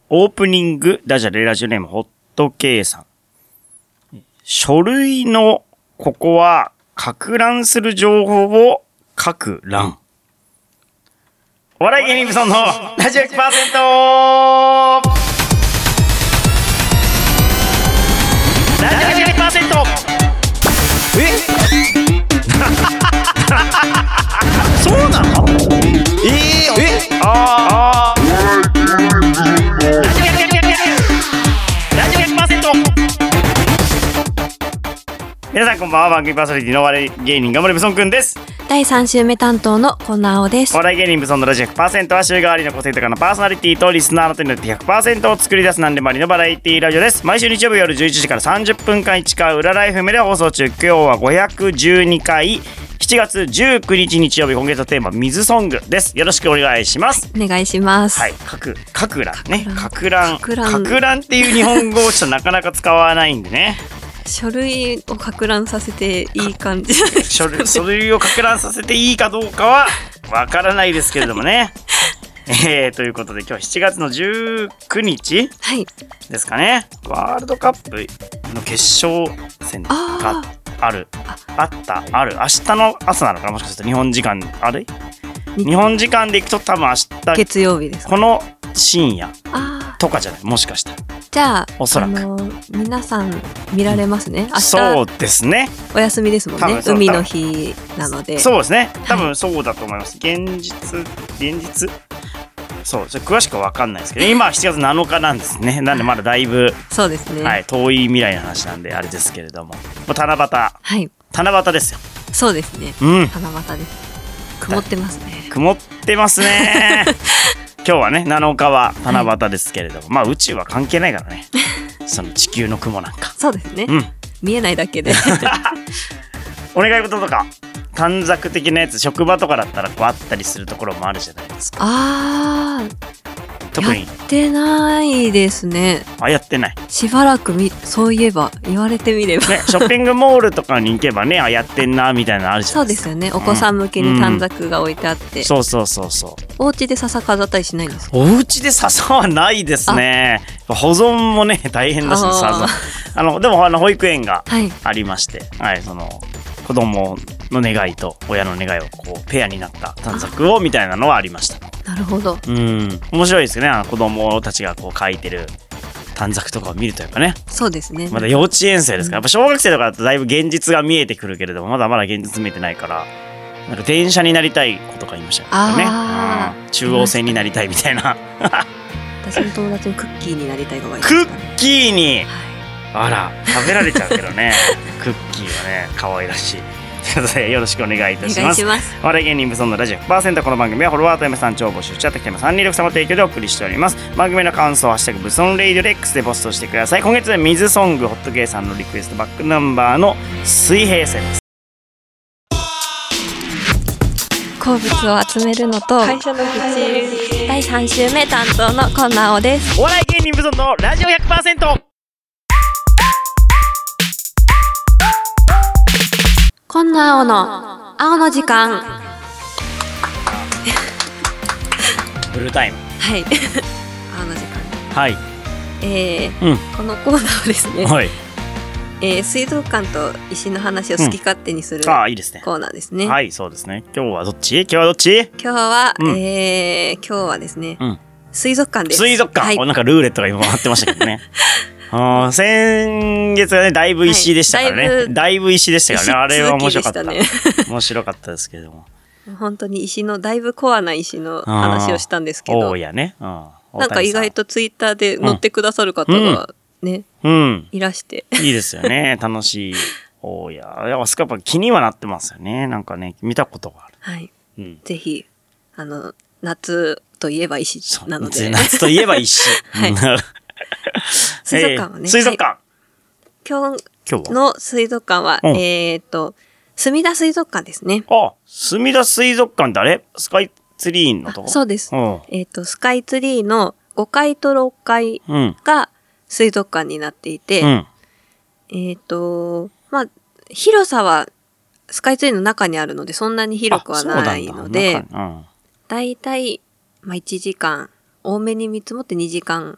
オープニングダジャレラジオネームホットケイさん。書類のここは攪乱する情報を書く欄。お笑い芸人ブソンのラジオ 100%。ラジオ 100%。そうなの？ラジオ 100%。皆さんこんばんは。番組パーソナリティのお笑い芸人頑張れブソンくんです。 第3週目担当のこなおです。 お笑い芸人ブソンのラジオ 100% は週替わりの個性豊かなパーソナリティとリスナーの手によって 100% を作り出す何でもありのバラエティラジオです。毎週日曜日夜11時から30分間1回裏ライフメで放送中。今日は512回7月19日日曜日。今月のテーマ水ソングです。よろしくお願いします。 お願いします。 はい、かくらんね。かくらんっていう日本語をちょっとなかなか使わないんでね。 書類を攪乱させていい感じ書類を攪乱させていいかどうかはわからないですけれどもね。ということで今日7月の19日ですかね。ワールドカップの決勝戦がある明日の朝なのかな。もしかすると日本時間日本時間でいくと多分明日月曜日ですか。 この深夜とかじゃない、もしかしたら。 じゃあおそらく皆さん見られますね。明日そうですね。 お休みですもんね。海の日なので。 そうですね。多分そうだと思います。現実そう、それ詳しくは分かんないですけど、今は7月7日なんですね。なんでまだだいぶそうですね。 はい、遠い未来の話なんであれですけれども、七夕、 はい、 七夕ですよ。 そうですね。 うん、 七夕です。曇ってますね。 曇ってますね。今日はね7日は七夕ですけれども、まあ宇宙は関係ないからね。その地球の雲なんか。 そうですね。 うん、 見えないだけで。 お願い事とか短冊的なやつ職場とかだったらこうあったりするところもあるじゃないですか。特にやってないですね。 やってない。 しばらくそういえば言われてみれば、 ね、ショッピングモールとかに行けばねやってんなみたいなのあるじゃないですか。 そうですよね。お子さん向けに短冊が置いてあって、 そうお家で笹飾ったりしないんですか？ お家で笹はないですね。保存もね大変だし、笹でも保育園がありまして、はい、その子供の願いと親の願いをこうペアになった短冊をみたいなのはありました。 なるほど。 面白いですね。子供たちがこう書いてる短冊とかを見るとやっぱね。 そうですね。 まだ幼稚園生ですから、やっぱ小学生とかだとだいぶ現実が見えてくるけれども、まだまだ現実見えてないから、なんか電車になりたい子とか言いましたよね。中央線になりたいみたいな。 私の友達にクッキーになりたい子がいます。 クッキーに、はい、あら食べられちゃうけどね。クッキーはね可愛らしい。ということでよろしくお願いいたします。お笑い芸人ブソンのラジオ 100%。 この番組はフォロワーと嫁さん超募集中。あとテーマ326様提供でお送りしております。番組の感想はハッシュタグブソンレイディオで X でポストしてください。今月は水ソングホットゲイさんのリクエストバックナンバーの水平線です。 好物を集めるのと会社の愚痴。第3週目担当のこなおです。 お笑い芸人ブソンのラジオ 100%。 こんな青の青の時間。 ブルータイム。 はい。青の時間。 はい。 このコーナーはですね、 はい、 水族館と石の話を好き勝手にする、 いいですね、 コーナーですね。 はい、そうですね。今日はどっち？ 今日はですね、水族館です。 水族館、なんかルーレットが今回ってましたけどね。先月はねだいぶ石でしたからね、だいぶ石でしたからね。あれは面白かったね。面白かったですけれども、 本当に石のだいぶコアな石の話をしたんですけど、 大家ね、 なんか意外とツイッターで載ってくださる方がね、いらしていいですよね。楽しい大家。やっぱ気にはなってますよね。なんかね見たことがある。 はい、ぜひ夏といえば石なので、 夏といえば石。はい。 水族館はね、 水族館、 今日の水族館はすみだ水族館ですね。 すみだ水族館ってあれスカイツリーのとこ？ そうです。スカイツリーの5階と6階が水族館になっていて、まあ広さはスカイツリーの中にあるのでそんなに広くはないので、だいたい1時間多めに見積もって2時間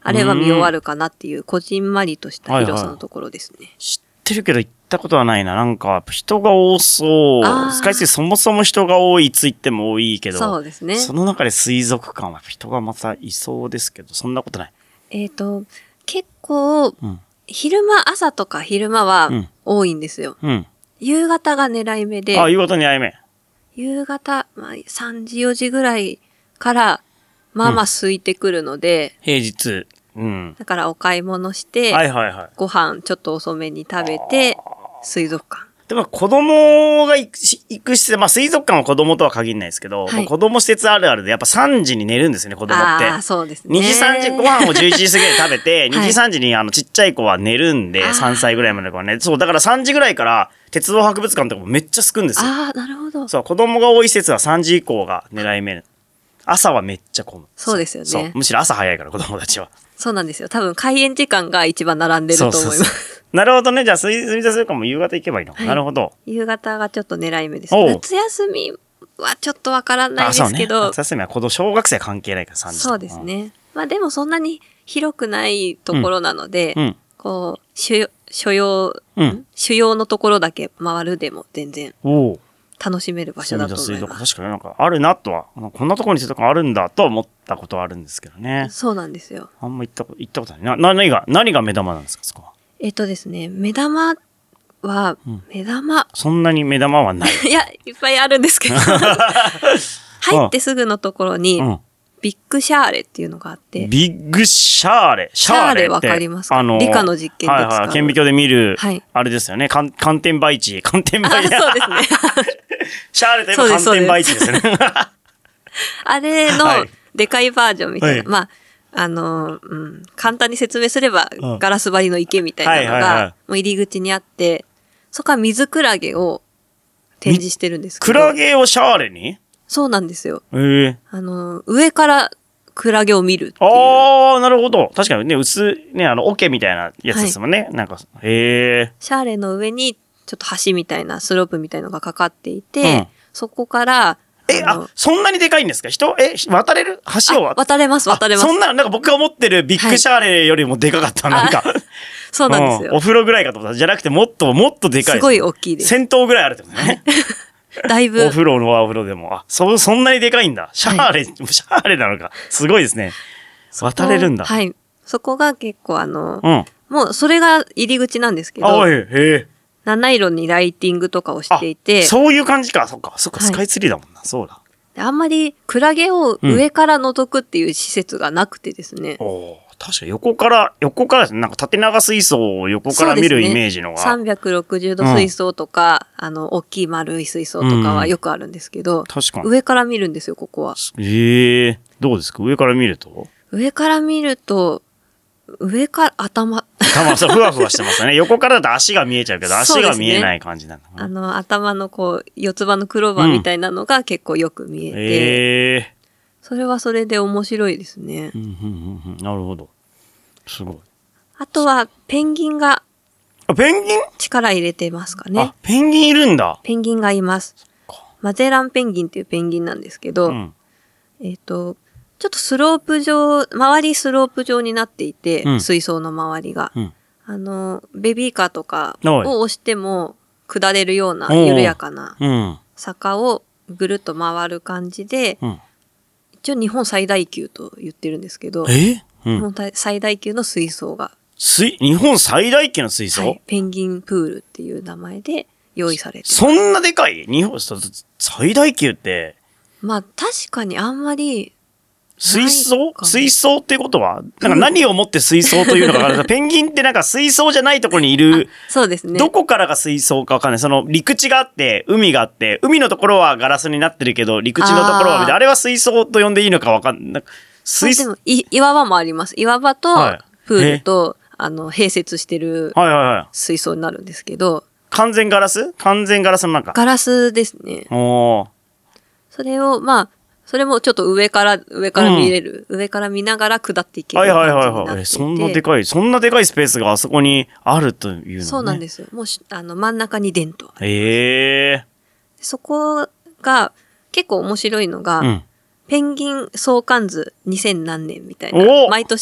あれば見終わるかなっていうこじんまりとした広さのところですね。 知ってるけど行ったことはないな。なんか人が多そう。スカイツリーそもそも人が多い、いつ行っても多いけど、 そうですね。 その中で水族館は人がまたいそうですけど、そんなことない。 結構、朝とか昼間は多いんですよ。夕方が狙い目で。 夕方狙い目。 夕方、3時4時ぐらいから、まあまあ空いてくるので、 平日。 だからお買い物して、ご飯ちょっと遅めに食べて、水族館。 でも子供が行く施設、水族館は子供とは限らないですけど、子供施設あるあるでやっぱ3時に寝るんですよね、子供って。 そうですね。 2時3時、ご飯を11時過ぎで食べて、2時3時にちっちゃい子は寝るんで、3歳ぐらいまでの子はね。そう、だから3時ぐらいから鉄道博物館とかもめっちゃ空くんですよ。 なるほど。 そう、子供が多い施設は3時以降が狙い目。朝はめっちゃ混む。 そうですよね。 そう、むしろ朝早いから子供たちは。 そうなんですよ。多分開園時間が一番並んでると思います。 なるほどね。じゃあ、水田水族館も夕方行けばいいの、なるほど。 夕方がちょっと狙い目です。夏休みはちょっとわからないですけど。 夏休みは小学生関係ないから3時。 そうですね。でもそんなに広くないところなので、主要のところだけ回るでも全然楽しめる場所だと思います。 確かになんかあるなとは、こんなところに水族館あるんだとは思ったことはあるんですけどね。 そうなんですよ。 あんま行ったことない。何が目玉なんですか、そこは。 ですね、目玉は、 そんなに目玉はない。 いや、いっぱいあるんですけど。入ってすぐのところに、ビッグシャーレっていうのがあって。 ビッグシャーレシャーレわかりますか？理科の実験で使う。 顕微鏡で見る、あれですよね。寒天培地。そうですね。シャーレといえば寒天培地ですね。 あれのでかいバージョンみたいな。簡単に説明すれば、ガラス張りの池みたいなのが、もう入り口にあって、そこは水クラゲを展示してるんですけど。 クラゲをシャーレに？ そうなんですよ。上からクラゲを見るっていう。 なるほど。確かにね、桶みたいなやつですもんね。なんか、 シャーレの上に、ちょっと橋みたいな、スロープみたいのがかかっていて、そこから、 そんなにでかいんですか？渡れる？橋を渡れます。 そんな、なんか僕が持ってるビッグシャーレよりもでかかった。なんか。 そうなんですよ。 お風呂ぐらいかと思った。じゃなくて、もっとでかい。 すごい大きいです。 銭湯ぐらいあるってことね。 だいぶ。 お風呂でも。そんなにでかいんだ。シャーレなのか。すごいですね。渡れるんだ。 はい。そこが結構もうそれが入り口なんですけど。七色にライティングとかをしていて。 そういう感じか。そっか、スカイツリーだもんな。そうだ。 あんまりクラゲを上から覗くっていう施設がなくてですね。 確かに横からですね。なんか縦長水槽を横から見るイメージのが。 360度水槽とか、大きい丸い水槽とかはよくあるんですけど、 確かに。 上から見るんですよ、ここは。 どうですか？上から見ると、上から頭、ふわふわしてますね。横からだと足が見えちゃうけど、足が見えない感じなんだ。 頭の四つ葉のクローバーみたいなのが結構よく見えて、それはそれで面白いですね。 なるほど。すごい。 あとは、ペンギンが、 ペンギン？ 力入れてますかね。 ペンギンいるんだ。 ペンギンがいます。マゼランペンギンっていうペンギンなんですけど、ちょっと周りスロープ状になっていて、水槽の周りが。ベビーカーとかを押しても下れるような緩やかな坂をぐるっと回る感じで、一応日本最大級と言ってるんですけど、日本最大級の水槽が。 日本最大級の水槽？ ペンギンプールっていう名前で用意されてます。 そんなでかい？日本最大級って。 確かにあんまり、 水槽ってことはなんか何をもって水槽というのか分からない。ペンギンってなんか水槽じゃないところにいる。 そうですね。 どこからが水槽か分かんない。その陸地があって、海があって、海のところはガラスになってるけど、陸地のところは、あれは水槽と呼んでいいのか分かんない。 でも、岩場もあります。岩場と、プールと、併設してる水槽になるんですけど。 完全ガラスの中。 ガラスですね。それを、それもちょっと上から見れる。上から見ながら下っていける感じになっていて。 そんなでかいスペースがあそこにあるというのね。 そうなんですよ。もう真ん中にデンと。そこが結構面白いのが、ペンギン相関図2000何年みたいな。毎年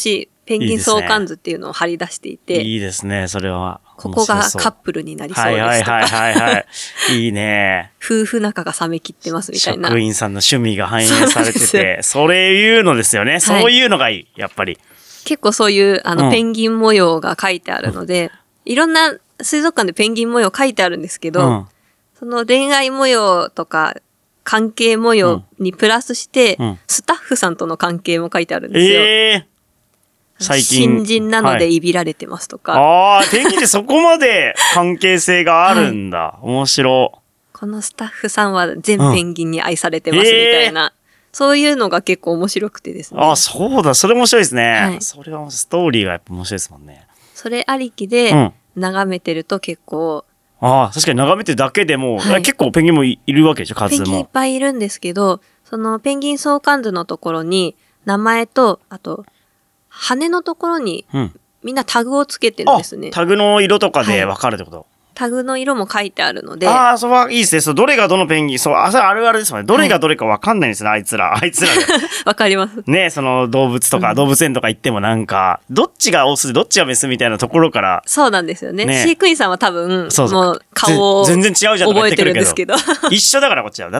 ペンギン相関図っていうのを貼り出していて。 いいですね、それは。 ここがカップルになりそうですとか。 はいはいはいはい、はい。いいね。 夫婦仲が冷め切ってますみたいな。 職員さんの趣味が反映されてて、それいうのですよね。そういうのがいい、やっぱり。 結構そういう、ペンギン模様が書いてあるので、いろんな水族館でペンギン模様書いてあるんですけど、その恋愛模様とか、関係模様にプラスして、スタッフさんとの関係も書いてあるんですよ。最近。新人なのでいびられてますとか。 ああ、ペンギンってそこまで関係性があるんだ。面白。 このスタッフさんは全ペンギンに愛されてますみたいな。そういうのが結構面白くてですね。 あ、そうだ。それ面白いですね。それはストーリーがやっぱ面白いですもんね。 それありきで眺めてると結構、 ああ、確かに眺めてるだけでも、結構ペンギンもいるわけでしょ、数も。 ペンギンいっぱいいるんですけど、そのペンギン相関図のところに、名前と、あと、羽のところに、みんなタグをつけてるんですね。 タグの色とかで分かるってこと、 タグの色も書いてあるので。 ああ、それはいいですね。そう、どれがどのペンギン、そう、それあるあるですもんね。どれがどれか分かんないんですね、あいつらで。 わかります。 ね、その動物とか、動物園とか行ってもなんか、どっちがオスでどっちがメスみたいなところから。 そうなんですよね。飼育員さんは多分、もう顔を全然違うじゃんとか言ってくるけど。 覚えてるんですけど。 一緒だからこっちは。だって、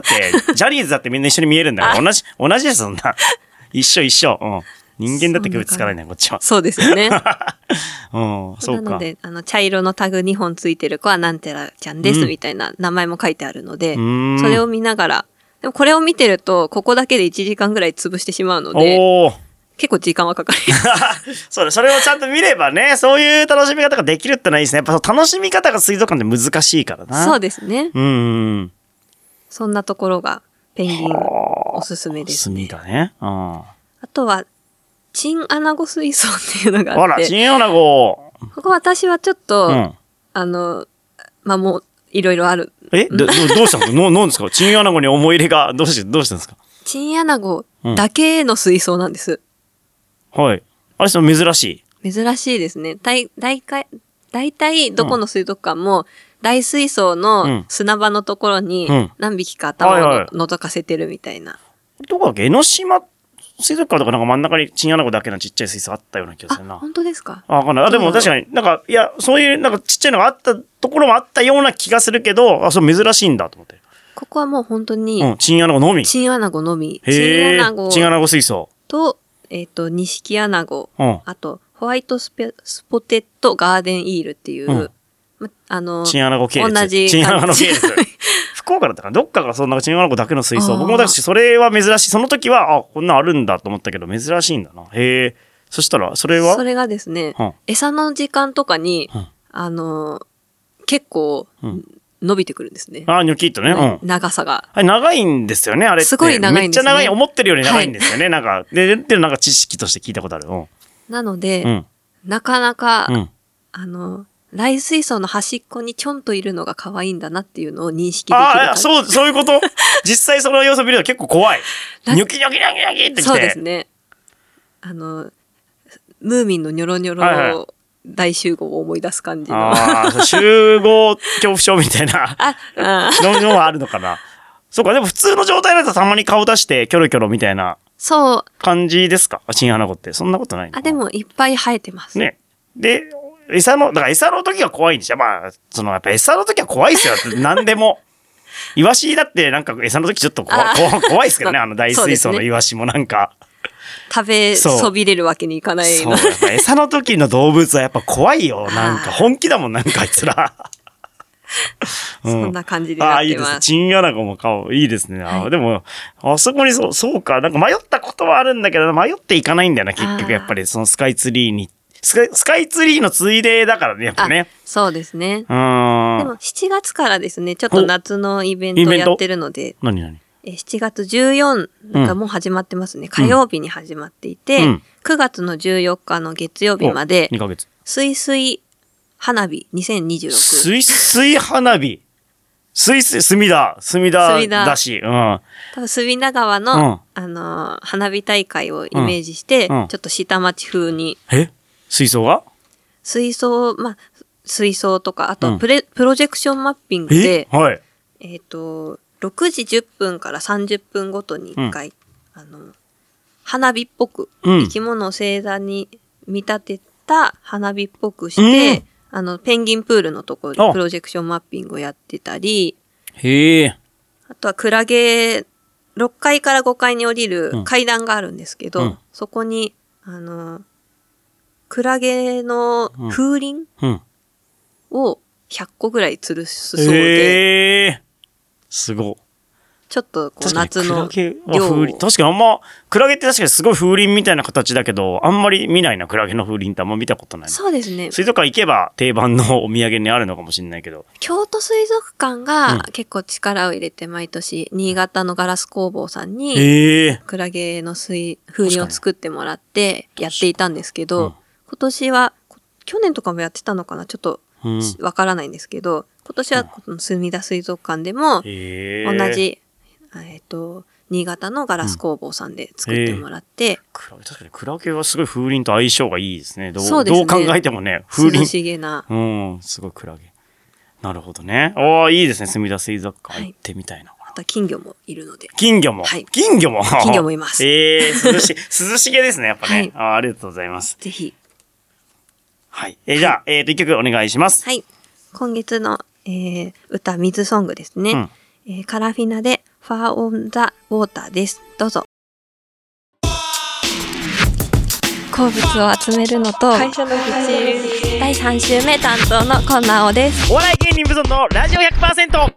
ジャニーズだってみんな一緒に見えるんだから、同じです、そんな。一緒。人間だって区別つかないね、こっちは。 そうですよね。 そうか。 なので、茶色のタグ2本ついてる子はなんてらちゃんですみたいな名前も書いてあるので、それを見ながら、でもこれを見てると、ここだけで1時間ぐらい潰してしまうので、結構時間はかかります。 そうだ、それをちゃんと見ればね、そういう楽しみ方ができるってのはいいですね。やっぱ楽しみ方が水族館で難しいからな。 そうですね。そんなところが、ペンギンおすすめです、ね。 おすすめだね。あとは、チンアナゴ水槽っていうのがあって。 あら、チンアナゴ。 ここ私はちょっと、もう、いろいろある。 どうしたの何ですか？チンアナゴに思い入れが、どうしたんですか？ チンアナゴだけの水槽なんです。 はい。あれ、珍しい？珍しいですね。大体、どこの水族館も、大水槽の砂場のところに何匹か頭を覗かせてるみたいな。 どこだっけ？江ノ島水族館とかなんか真ん中にチンアナゴだけのちっちゃい水槽あったような気がするな。 本当ですか？ わかんない。でも確かになんか、いや、そういうなんかちっちゃいのがあったところもあったような気がするけど、そう珍しいんだと思って。 ここはもう本当に、 チンアナゴのみ。 チンアナゴのみ。 チンアナゴ水槽。 と、ニシキアナゴ。あと、ホワイトスポテッドガーデンイールっていう、 チンアナゴ系列。 同じ。 チンアナゴ系列。福岡だったかな、どっかがそんなチンアナゴだけの水槽。僕もだし、それは珍しい。その時は、こんなんあるんだと思ったけど、珍しいんだな。へえ。そしたら、それがですね、餌の時間とかに、結構、伸びてくるんですね。 ニョキッとね。 長さが。 長いんですよね、あれって。 すごい長いんですね。 めっちゃ長い、思ってるより長いんですよね。なんか、で、なんか知識として聞いたことある。 なので、なかなか、来水槽の端っこにちょんといるのが可愛いんだなっていうのを認識できる。 そういうこと実際その様子を見ると結構怖い。ニョキニョキニョキニョキってきて。 そうですね。ムーミンのニョロニョロ大集合を思い出す感じの。 集合恐怖症みたいなのはあるのかな。そうか、でも普通の状態だとたまに顔出してキョロキョロみたいな感じですか？チンアナゴって。そんなことないの？ でもいっぱい生えてます。 ね。で、だから餌の時は怖いんですよ。やっぱ餌の時は怖いですよ。何でも。イワシだってなんか餌の時ちょっと怖いですけどね。大水槽のイワシもなんか。 食べそびれるわけにいかない。 そう。やっぱ餌の時の動物はやっぱ怖いよ。なんか本気だもん、なんかあいつら。 そんな感じでなってます。 いいです。チンアナゴもいいですね。でも、あそこにそうか。なんか迷ったことはあるんだけど、迷っていかないんだよな、結局やっぱりそのスカイツリーに。スカイツリーのついでだからね、やっぱね。 そうですね。でも7月からですね、ちょっと夏のイベントをやってるので。 何 7月14がもう始まってますね。火曜日に始まっていて、9月の14日の月曜日まで、 2ヶ月。 すいすい花火2026。 すいすい花火。隅田だし。多分隅田川の、花火大会をイメージして、ちょっと下町風に。 水槽とか、あとプロジェクションマッピングで、6時10分から30分ごとに1回、花火っぽく、生き物を星座に見立てた花火っぽくして、ペンギンプールのところでプロジェクションマッピングをやってたり、 へえ。 あとはクラゲ、6階から5階に降りる階段があるんですけど、そこに、クラゲの風鈴を100個ぐらい吊るすそうで、 すごい。 ちょっとこう夏の量確かにあんま、クラゲって確かにすごい風鈴みたいな形だけど、あんまり見ないな、クラゲの風鈴ってあんま見たことない。 そうですね。 水族館行けば定番のお土産にあるのかもしれないけど。 京都水族館が結構力を入れて毎年、新潟のガラス工房さんに、クラゲの風鈴を作ってもらってやっていたんですけど、今年は、去年とかもやってたのかなちょっとわからないんですけど、今年はこの墨田水族館でも同じ、新潟のガラス工房さんで作ってもらって、 確かにクラゲはすごい風鈴と相性がいいですね。そうですね。どう考えてもね、風鈴。 涼しげな。 すごいクラゲ。なるほどね。いいですね。墨田水族館行ってみたいな。 あと金魚もいるので。 金魚も、はい、金魚もいます。 涼しげですね、やっぱね。ありがとうございます。 ぜひ。 はい。じゃあ、一曲お願いします。 はい。今月の、歌、水ソングですね。カラフィナで、ファーオンザウォーターです。どうぞ。鉱物を集めるのと会社の愚痴第3週目担当のコンナオです。 お笑い芸人ブソンのラジオ 100%。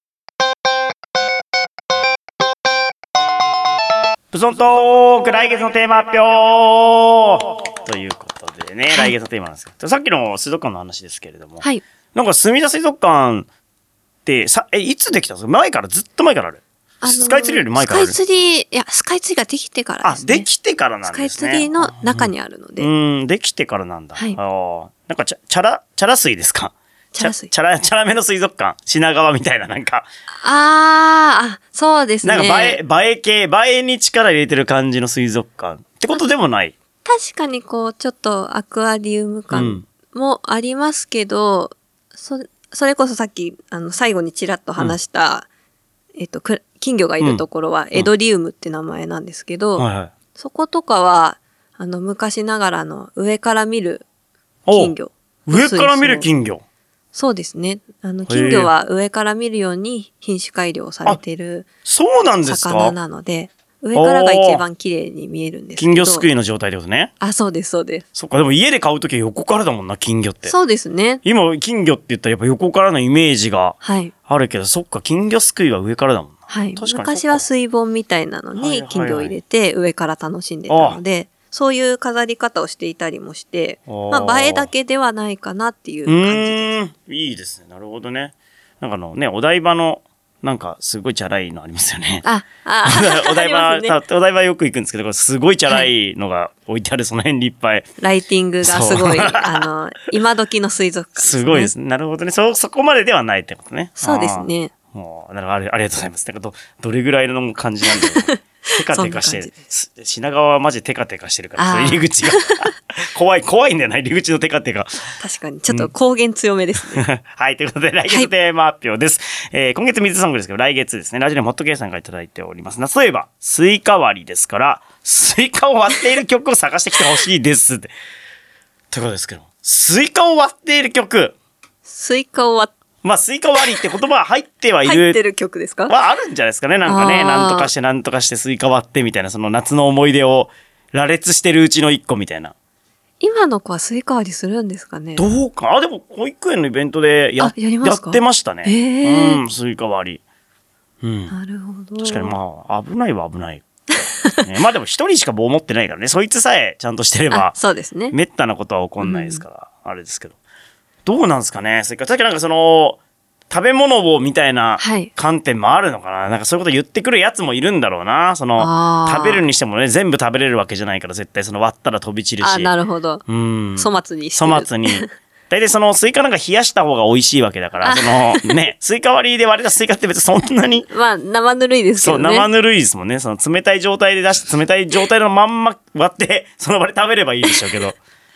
ブソントーク来月のテーマ発表ということでね、来月のテーマなんですけど、さっきの水族館の話ですけれども、なんか墨田水族館っていつできたんですか？前からずっと前からある？スカイツリーより前からある？ スカイツリーができてからですね。 できてからなんですね。 スカイツリーの中にあるので。 できてからなんだ。なんかチャラ水ですか？チャラめの水族館、品川みたいななんか。 そうですね。 なんか映えに力入れてる感じの水族館ってことでもない。 確かにこう、ちょっとアクアリウム感もありますけど、それこそさっき、最後にちらっと話した、金魚がいるところはエドリウムって名前なんですけど、そことかは、昔ながらの上から見る金魚。 上から見る金魚？ そうですね。金魚は上から見るように品種改良されている魚なので、上からが一番綺麗に見えるんですけど。 金魚すくいの状態ってことね。 そうです、そうです。 そっか、でも家で買うときは横からだもんな、金魚って。 そうですね。 今、金魚って言ったらやっぱ横からのイメージがあるけど、そっか、金魚すくいは上からだもんな。 はい。昔は水盆みたいなのに金魚を入れて上から楽しんでたので、そういう飾り方をしていたりもして、映えだけではないかなっていう感じです。 いいですね。なるほどね。なんかお台場の、なんかすごいチャラいのありますよね。お台場よく行くんですけど、これすごいチャラいのが置いてある、その辺にいっぱい。 ライティングがすごい、今時の水族館ですね。 すごいですね。なるほどね。そこまでではないってことね。 そうですね。 ありがとうございます。だけど、どれぐらいの感じなんだろう。テカテカして、品川はマジテカテカしてるから、入り口が。怖いんだよな、入り口のテカテカ。 確かに、ちょっと光源強めですね。 はい、ということで、来月テーマ発表です。今月水ソングですけど、来月ですね、ラジオでもホットケイさんがいただいております。例えば、スイカ割りですから、スイカを割っている曲を探してきてほしいです。ということですけども、スイカを割っている曲。 スイカを割って、 スイカ割りって言葉は入ってはいる。 入ってる曲ですか？ あるんじゃないですかね。なんかね、なんとかしてスイカ割ってみたいな、その夏の思い出を羅列してるうちの一個みたいな。 今の子はスイカ割りするんですかね？ どうか。でも保育園のイベントでやってましたね。スイカ割り。 なるほど。 確かに危ないは危ない。でも一人しか棒持ってないからね。そいつさえちゃんとしてれば。 そうですね。 めったなことは起こんないですから、あれですけど。どうなんですかね。それから、さっきなんか食べ物をみたいな観点もあるのかな。なんかそういうこと言ってくるやつもいるんだろうな。食べるにしてもね、全部食べれるわけじゃないから、絶対割ったら飛び散るし。 なるほど。粗末にしてる。 粗末に。大体スイカなんか冷やした方が美味しいわけだから、スイカ割りで割れたスイカって別にそんなに。 生ぬるいですけどね。 そう、生ぬるいですもんね。冷たい状態で出して、冷たい状態のまんま割って、その場で食べればいいでしょうけど。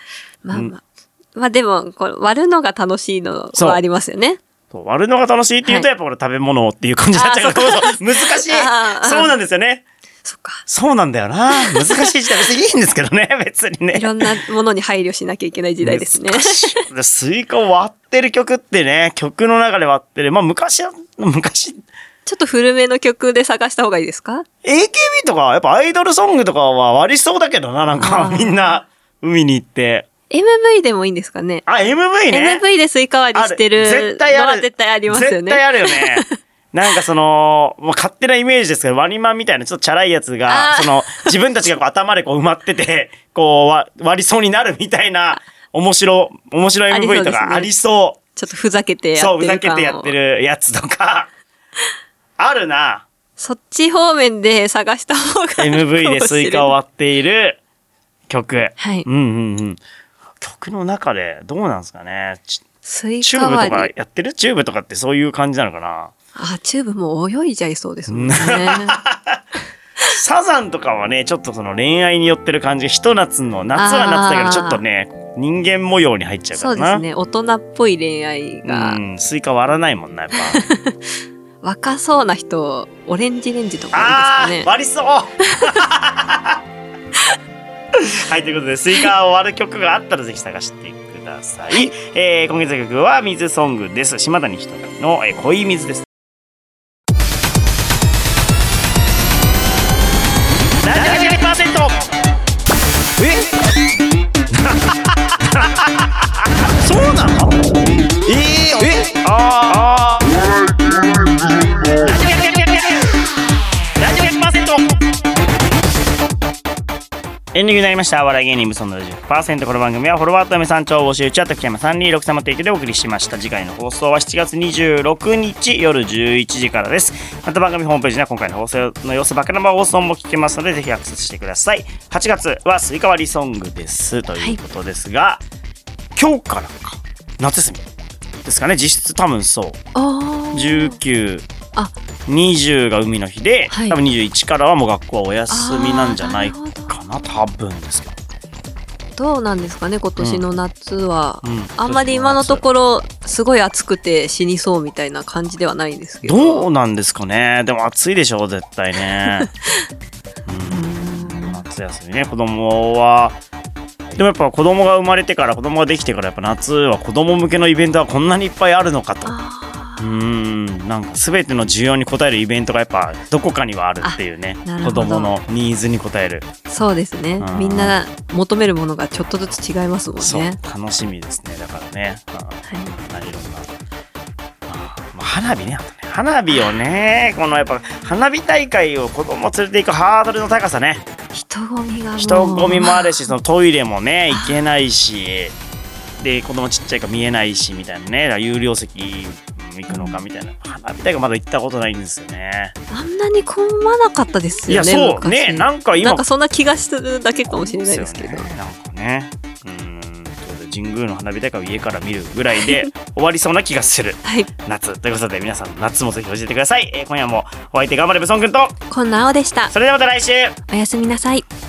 でも、割るのが楽しいのはありますよね。 割るのが楽しいって言うと、やっぱ食べ物っていう感じになっちゃうから、難しい。そうなんですよね。 そっか。 そうなんだよな。難しい時代、別にいいんですけどね、別にね。 いろんなものに配慮しなきゃいけない時代ですね。 スイカを割ってる曲ってね、曲の中で割ってる。まあ昔、 ちょっと古めの曲で探した方がいいですか？ AKB とか、やっぱアイドルソングとかは割りそうだけどな、なんかみんな海に行って。 MV でもいいんですかね。 MV ね。 MV でスイカ割りしてるのは絶対ありますよね。 絶対あるよね。なんかもう勝手なイメージですけど、ワニマンみたいなちょっとチャラいやつが、自分たちがこう頭でこう埋まってて、こう割りそうになるみたいな、面白い MV とかありそう。 ちょっとふざけてやってる。 そう、ふざけてやってるやつとか、あるな。 そっち方面で探した方がいいかもしれない。 MV でスイカを割っている曲。 はい。 曲の中でどうなんですかね。 スイチューブとかやってる？チューブとかってそういう感じなのかな。 チューブも泳いじゃいそうですもんね。 サザンとかはね、ちょっと恋愛に寄ってる感じ。夏は夏だけど、ちょっとね、人間模様に入っちゃうからな。 そうですね。大人っぽい恋愛が。 スイカ割らないもんな、やっぱ。 若そうな人、オレンジレンジとかいいですかね。 割りそうはい、ということで、スイカを割る曲があったらぜひ探してください。今月の曲は水ソングです。島谷ひとみの恋水です。78%! そうなの？エンディングになりました。笑い芸人無双のラジオ 100%。この番組はフォロワーと嫁さん超募集中、竹山326様提供でお送りしました。次回の放送は7月26日夜11時からです。また番組ホームページには今回の放送の様子、バカ生放送も聞けますので、ぜひアクセスしてください。8月はスイカ割りソングですということですが、今日からか夏休みですかね。実質多分そう。19、20が海の日で、多分21からはもう学校はお休みなんじゃないかな、多分ですけど。 どうなんですかね、今年の夏は。あんまり今のところすごい暑くて死にそうみたいな感じではないんですけど。 どうなんですかね。でも暑いでしょ、絶対ね。夏休みね、子供は。でもやっぱ子供が生まれてから、子供ができてから、やっぱ夏は子供向けのイベントはこんなにいっぱいあるのかと。なんか全ての需要に応えるイベントがやっぱどこかにはあるっていうね。子供のニーズに応える。 そうですね。みんな求めるものがちょっとずつ違いますもんね。 そう、楽しみですね。だからね。いろんな。花火ね、あとね。花火をね、やっぱ花火大会を子供連れて行くハードルの高さね。 人混みもあるし、トイレもね行けないし、で子供ちっちゃいから見えないしみたいなね。有料席行くのかみたいな。花火大会まだ行ったことないんですよね。 あんなに混まなかったですよね。 いやそうね、なんかそんな気がするだけかもしれないですけど。 なんかね、神宮の花火大会を家から見るぐらいで終わりそうな気がする、夏ということで、皆さん夏もぜひ教えてください。今夜もお相手頑張れブソン君と今野青でした。 それではまた来週。 おやすみなさい。